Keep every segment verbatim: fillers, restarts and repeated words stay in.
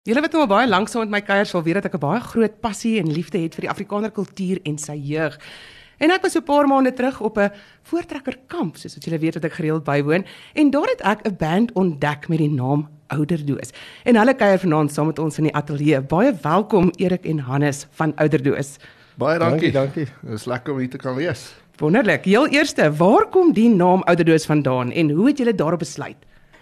Julle wat nou al baie lank saam met my kuier sal weet dat ek 'n baie groot passie en liefde het vir die Afrikaner kultuur en sy jeug. En ek was so 'n paar maande terug op 'n voortrekkerkamp, soos wat julle weet wat ek gereeld bywoon, en daar het ek 'n band ontdek met die naam Ouderdoos. En hulle kuier vanaand saam met ons in die ateljee. Baie welkom Erik en Hannes van Ouderdoos. Baie dankie. Dankie, dankie. Dit is lekker om hier te kan wees. Wonderlik. Heel eerste, waar kom die naam Ouderdoos vandaan en hoe het julle daarop besluit?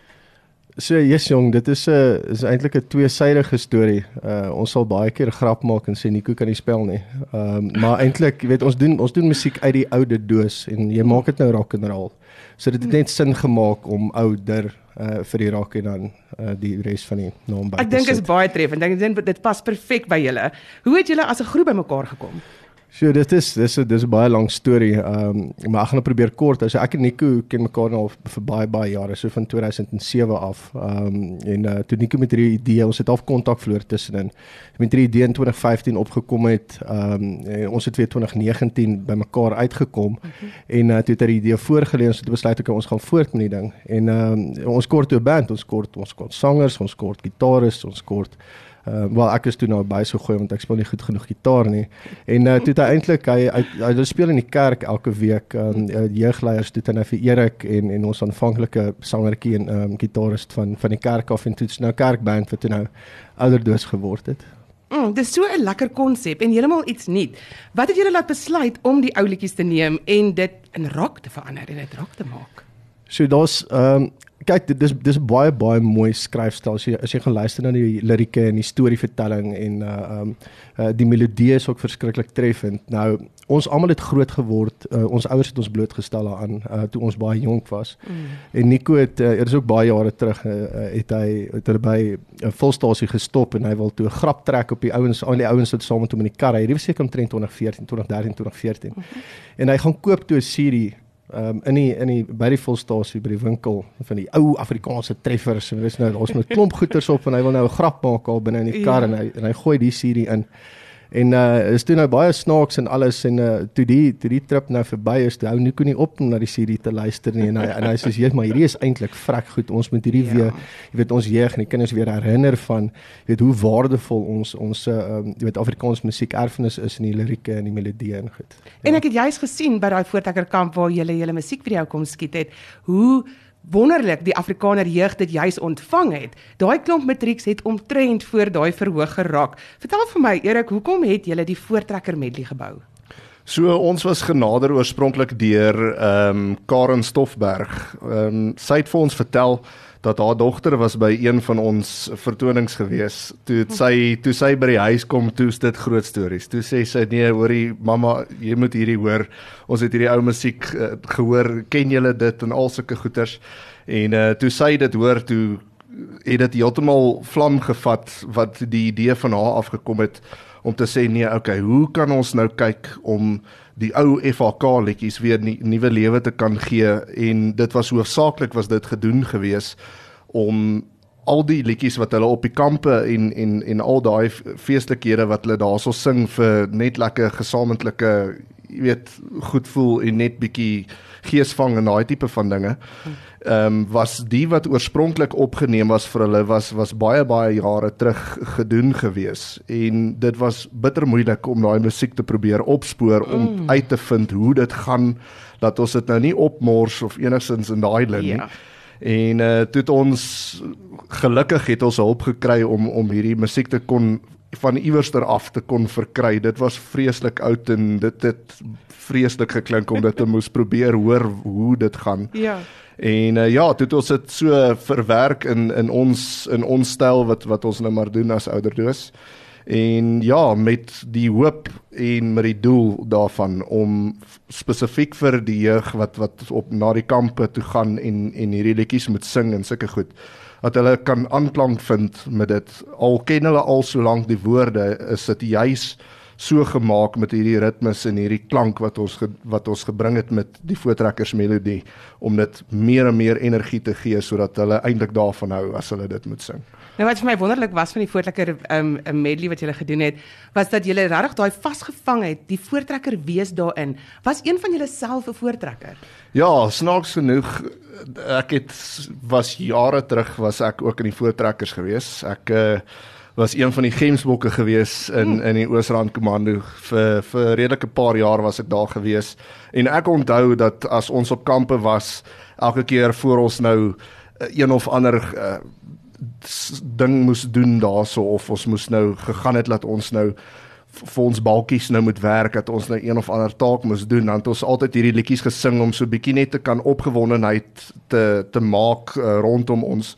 So, yes jong, dit is, uh, is eintlik 'n tweesydige storie. Uh, ons sal baie keer 'n grap maak en sê Nico kan nie spel nie. Um, maar eintlik, jy weet, ons doen ons doen musiek uit die oude doos en jy maak dit nou rock and roll. So dit het net sin gemaak om ouder uh, vir die rock en dan uh, die res van die naam by te Ek dink sit. is baie treffend. Ek dink dit pas perfek by julle. Hoe het julle as 'n groep bymekaar gekom? So dit is dis is dis 'n baie lang storie. Ehm um, maar ek gaan nou probeer kort. Also ek en Nico ken mekaar nou vir baie baie jare, so van twee duisend sewe af. Ehm um, en uh, toe Nico met hierdie idee, ons het half kontak verloor tussenin. Met hierdie idee in twintig vyftien opgekom het. Ehm um, en ons het weer twintig negentien by mekaar uitgekom. Okay. En uh, toe het hy die idee voorgelê, ons het besluit ek ons gaan voort met die ding. En ehm um, ons kort 'n band, ons kort ons kort sangers, ons kort gitaris, ons kort Uh, wel ek is toe nou baie so gooi want ek speel nie goed genoeg gitaar nie. En uh, toe het hy eintlik hy, hy, hy, hy speel in die kerk elke week. Um, jeugleiers toe het hy vir Erik en en ons aanvanklike sangertjie en um, gitarist van van die kerk af en toe is nou kerkband wat toe nou Ouderdoos geword het. Mm, dis so 'n lekker konsep en heeltemal iets nuut. Wat het julle laat besluit om die ou liedjies te neem en dit in rock te verander en dit rock te maak? So daar's um, kyk, dit is dis 'n baie baie mooi skryfstyl. As jy as jy gaan luister na die lirieke en die storievertelling en uh um uh, die melodie is ook verskriklik treffend. Nou ons almal het groot geword. Uh, ons ouers het ons blootgestel daaraan uh, toe ons baie jonk was. Mm. En Nico het uh, er is ook baie jare terug uh, het hy het hy by 'n volstasie gestop en hy wil toe 'n grap trek op die ouens, al die ouens wat saam met hom in die kar ry. Dit was seker omtrent twintig veertien, twintig dertien, twintig veertien. Mm-hmm. En hy gaan koop toe 'n C D Um, in die in die by die volstasie by die winkel van die ou Afrikaanse treffers en dis nou ons met klomp goeters op en hy wil nou 'n grap maak al binne in die kar ja. en hy en hy gooi die C D in. En uh is toe nou baie snaaks en alles en uh toe die toe die trip nou verby is, toe hou Nico nie op om na die C D te luister nie en hy en hy sê jy maar hierdie is eintlik vrek goed. Ons moet hierdie ja. weer, jy weet ons jeug en die kinders weer herinner van jy weet hoe waardevol ons ons uh um, jy weet Afrikaans musiek erfenis is in die lirieke en die melodie en goed. Ja. En ek het juist gesien by daai voortrekkerkamp waar julle julle musiekvideo kom skiet het, hoe wonderlik die Afrikaner jeug dit juis ontvang het. Daai klomp matrieks het omtrent voor daai verhoog geraak. Vertel vir my Erik, hoekom het julle die voortrekker medley gebou? So ons was genader oorspronklik deur ehm um, Karen Stoffberg. Ehm um, sy het vir ons vertel dat haar dogter was by een van ons vertonings gewees. Toe het sy toe sy by die huis kom, toe is dit groot stories. Toe sê sy nee, hoorie mamma, jy moet hierdie hoor. Ons het hierdie ou musiek uh, gehoor, ken julle dit en al sulke goeters. En uh, toe sy dit hoor, toe het dit heeltemal vlam gevat wat die idee van haar afgekom het om te sê nee, okay, hoe kan ons nou kyk om die ou F H K liedjies weer nie, nuwe lewe te kan gee en dit was hoofsaaklik was dit gedoen gewees om al die liedjies wat hulle op die kampe en en en al daai feestelikhede wat hulle daarso sing vir net lekker gesamentlike, jy weet, goed voel en net bietjie geesvang en daai tipe van dinge. Ehm um, was die wat oorspronklik opgeneem was vir hulle was was baie baie jare terug gedoen gewees en dit was bitter moeilik om daai musiek te probeer opspoor om mm. uit te vind hoe dit gaan, dat ons dit nou nie opmors of enigstens in daai lyn nie. Ja. En uh, toe het ons gelukkig het ons hulp gekry om om hierdie musiek te kon van iewerster af te kon verkry. Dit was vreeslik oud en dit het vreeslik geklink om dit te moes probeer hoor hoe dit gaan. Ja. En uh, ja, toe het ons dit so verwerk in in ons in ons styl wat wat ons nou maar doen as Ouderdoos. En ja, met die hoop en met die doel daarvan om spesifiek vir die jeug wat wat op na die kampe toe gaan en en hierdie liedjies moet sing en sulke goed, dat hulle kan aanklank vind met dit. Al ken hulle al so lank die woorde, is dit juis so gemaak met hierdie ritmes en hierdie klank wat ons ge, wat ons gebring het met die voortrekkersmelodie om dit meer en meer energie te gee sodat hulle eintlik daarvan hou as hulle dit moet sing. Nou wat vir my wonderlik was van die voortrekker um, medley wat julle gedoen het, was dat julle regtig daai vasgevang het, die voortrekker wees daarin. Was een van julle self 'n voortrekker? Ja, snaaks genoeg, ek het was jare terug was ek ook in die voortrekkers gewees. Ek uh, was een van die gemsbokke gewees in mm. in die Oosrand Kommando. Vir vir redelike paar jaar was ek daar gewees. En ek onthou dat as ons op kampe was, elke keer voor ons nou een of ander uh, ding moes doen daarso, of ons moes nou gegaan het dat ons nou vir ons balkies nou moet werk, dat ons nou een of ander taak moes doen, dan het ons altyd hierdie liedjies gesing om so bietjie net te kan opgewondenheid te te maak uh, rondom ons.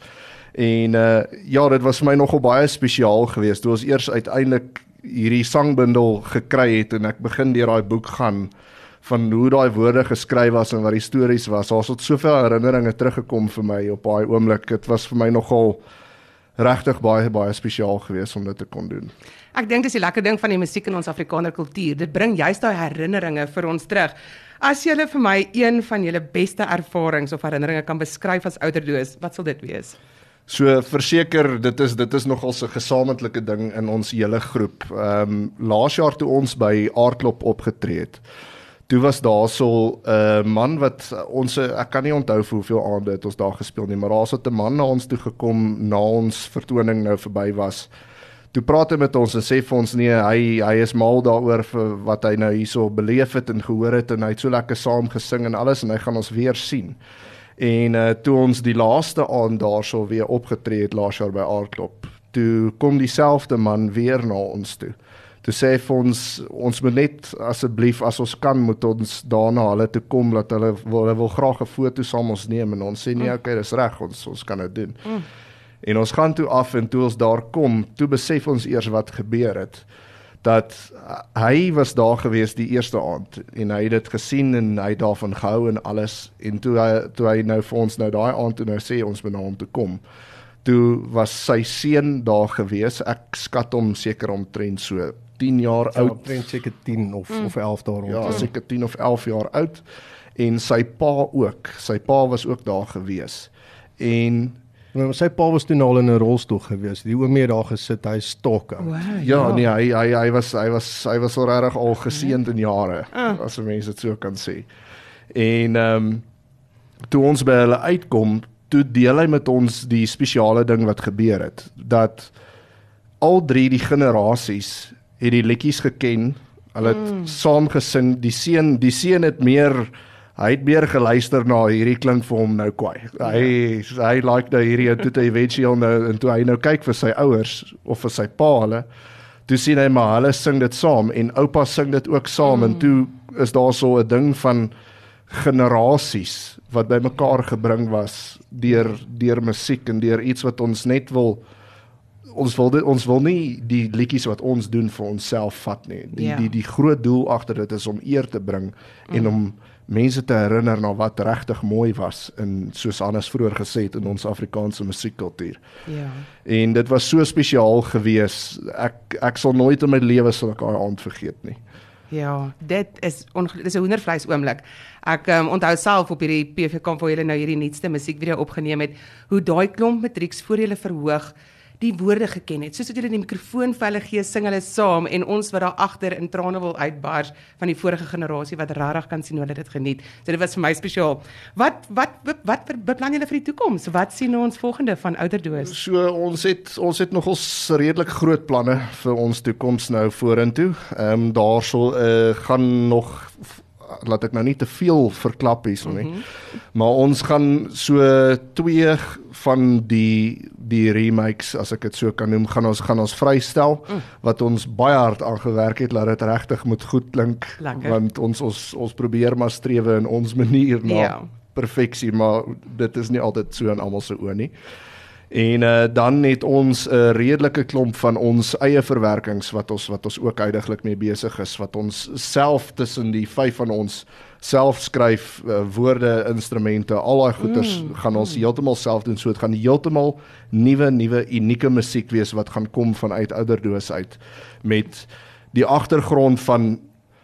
En uh, ja, dit was vir my nogal baie spesiaal geweest, toe ons eers uiteindelik hierdie sangbundel gekry het, en ek begin deur daai boek gaan, van hoe daai woorde geskryf was, en wat die stories was, daar het soveel herinneringe teruggekom vir my op daai oomblik, dit was vir my nogal regtig baie, baie spesiaal geweest om dit te kon doen. Ek dink dis die lekker ding van die musiek in ons Afrikaner kultuur, dit bring juist daai herinneringe vir ons terug. As julle vir my een van julle beste ervarings of herinneringe kan beskryf as Ouderdoos, wat sal dit wees? So verseker, dit is dit is nogal 'n gesamentlike ding in ons hele groep. Ehm um, laas jaar toe ons by Aardklop opgetree het, toe was daar so 'n uh, man wat ons, ek kan nie onthou vir hoeveel aande het ons daar gespeel nie, maar daar het 'n man na ons toe gekom na ons vertoning nou verby was. Toe praat hy met ons en sê vir ons, nee, hy hy is mal daaroor vir wat hy nou hierso beleef het en gehoor het, en hy het so lekker saam gesing en alles, en hy gaan ons weer sien. En uh, toe ons die laaste aand daarso weer opgetree het laas jaar by Aardklop, toe kom dieselfde man weer na ons toe. Toe sê vir ons, ons moet net asseblief, as ons kan, moet ons daarna hulle toe kom, dat hulle, hulle wil graag 'n foto saam ons neem, en ons sê nee, okay, dis reg, ons, ons kan dit doen. Mm. En ons gaan toe af, en toe ons daar kom, toe besef ons eers wat gebeur het, dat hy was daar gewees die eerste aand, en hy het dit gesien, en hy het daarvan gehou en alles, en toe hy, toe hy nou vir ons nou daai aand toe nou sê, ons moet na hom toe kom, toe was sy seun daar gewees, ek skat hom seker omtrent so tien jaar ja, oud. Omtrent seker tien of, mm. of elf daar rond. Ja, seker tien of elf jaar oud, en sy pa ook, sy pa was ook daar gewees, en Maar sy pa was toen al in 'n rolstoel gewees. Die oomie daar gesit, hy stok. Wow, ja, ja, nee, hy hy hy was hy was hy was al regtig al geseënd in jare, uh. as mense dit so kan sê. En ehm um, toe ons by hulle uitkom, toe deel hy met ons die spesiale ding wat gebeur het, dat al drie die generasies het die liedjies geken, hulle het mm. saam gesing, die seun die seun het meer Hy het meer geluister na hierdie klink vir hom nou kwaai. Hy ja. hy like nou hierdie, en toe hy eventueel nou, en toe hy nou kyk vir sy ouers, of vir sy pa hulle, toe sien hy maar hulle sing dit saam, en oupa sing dit ook saam, mm. en toe is daar so 'n ding van generasies, wat by mekaar gebring was, deur, deur musiek, en deur iets wat ons net wil, ons wil, dit, ons wil nie die liedjies wat ons doen vir onsself vat nie, die, ja. die, die groot doel agter dit is om eer te bring, mm. en om mense te herinner na wat regtig mooi was, en soos Hannes vroeër gesê het, in ons Afrikaanse musiekkultuur. Ja. En dit was so spesiaal gewees, ek, ek sal nooit in my lewe sal ek daai aand vergeet nie. Ja, dit is, dit is 'n hoendervleis oomblik. Ek um, onthou self op hierdie P V kamp waar julle nou hierdie nuutste musiekvideo opgeneem het, hoe daai klomp matrieks voor julle verhoog, die woorde geken het, soos dat julle die mikrofoon vir hulle gee, sing hulle saam, en ons wat daar agter in trane wil uitbars van die vorige generasie wat regtig kan sien hoe hulle dit geniet. So dit was vir my spesiaal. Wat wat wat, wat beplan julle vir die toekoms? Wat sien ons volgende van Ouderdoos? So ons het ons het nogals redelik groot planne vir ons toekoms nou vorentoe. Ehm um, daar sal uh, gaan nog, laat ek nou nie te veel verklap hierso nie. Mm-hmm. Maar ons gaan so twee van die die remakes, as ek dit so kan noem, gaan ons gaan ons vrystel, mm. wat ons baie hard aangewerk het, laat dit regtig moet goed klink, Lekker. want ons ons ons probeer maar strewe in ons manier na yeah. perfeksie, maar dit is nie altyd so in almal se oë nie. En uh, dan het ons 'n uh, redelike klomp van ons eie verwerkings wat ons wat ons ook huidiglik mee besig is, wat ons self tussen die vyf van ons self skryf, uh, woorde, instrumente, al daai goeters mm, gaan ons mm. heeltemal self doen. So dit gaan heeltemal nuwe nuwe unieke musiek wees wat gaan kom vanuit Ouderdoos uit, met die agtergrond van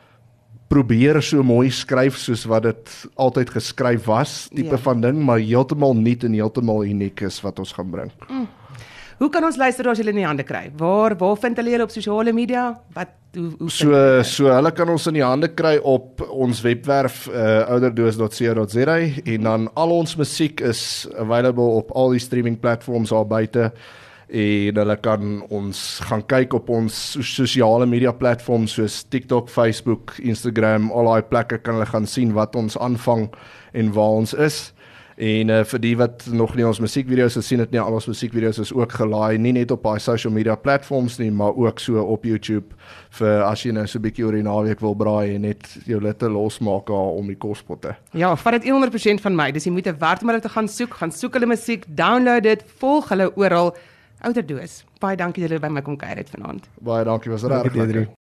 probeer so mooi skryf soos wat dit altyd geskryf was, tipe ja. van ding, maar heeltemal nuut en heeltemal uniek is wat ons gaan bring. Mm. Hoe kan ons luisteraars julle in die hande kry? Waar waar vind hulle julle op sosiale media? Wat hoe, hoe So so hulle kan ons in die hande kry op ons webwerf uh, ouderdoos dot co dot za, en dan al ons musiek is available op al die streaming platforms daar buite. en hulle kan ons gaan kyk op ons sosiale media platforms soos TikTok, Facebook, Instagram, al daai plekke kan hulle gaan sien wat ons aanvang en waar ons is. En uh, vir die wat nog nie ons musiekvideo's gesien het nie, al ons musiekvideo's is ook gelaai, nie net op daai social media platforms nie, maar ook so op YouTube, vir as jy nou so 'n bietjie oor die naweek wil braai en net jou litte losmaak om die kospotte. Ja, vat dit honderd persent van my, dis jy moet 'n werd om hulle te gaan soek, gaan soek hulle musiek, download dit, volg hulle oral. Ouderdoos, baie dankie dat julle by my kom kuier het vanaand. Baie dankie, was Dankie, reg lekker. Deidre.